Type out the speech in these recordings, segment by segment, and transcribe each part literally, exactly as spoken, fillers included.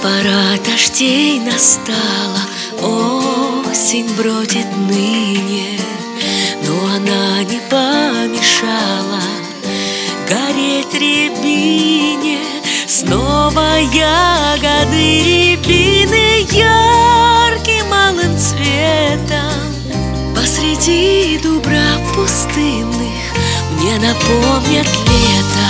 Пора дождей настала, осень бродит ныне, но она не помешала гореть рябине. Снова ягоды рябины ярким алым цветом посреди дубрав пустынных мне напомнят лето.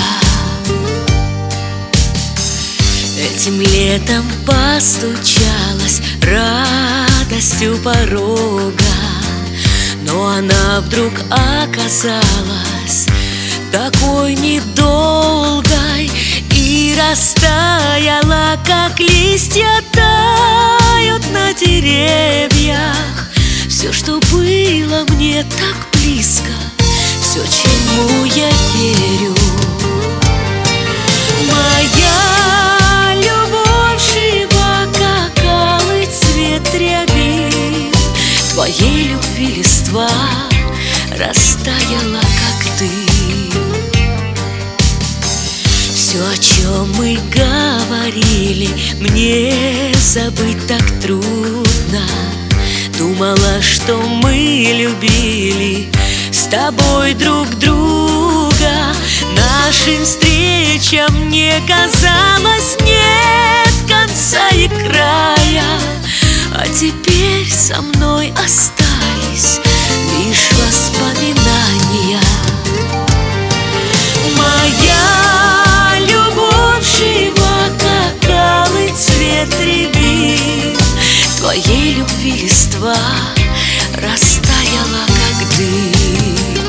Этим летом постучалась радость у порога, но она вдруг оказалась такой недолгой и растаяла, как листья тают на деревьях. Все, что было мне так близко, все, чему я верю. Моя любовь жива, как алый цвет рябин, твоей любви листва растаяла, как ты. Все, о чем мы говорили, мне забыть так трудно. Думала, что мы любили с тобой друг друга. Нашим встречам мне казалось нет конца и края, а теперь со мной остались лишь воспоминания. Моя любовь жива, как алый цвет рябин, твоей любви листва растаяла, как дым.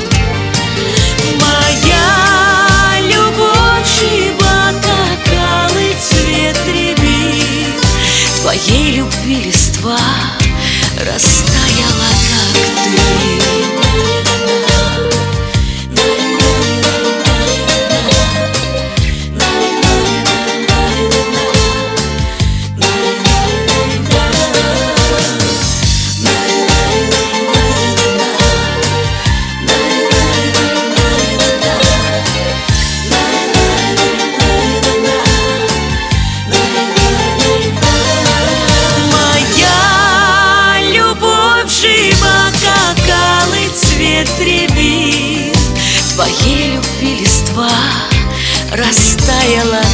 Моя любовь жива, как алый цвет рябин, твоей любви листва растаяла, как дым. Рябин, твоей любви листва растаяла,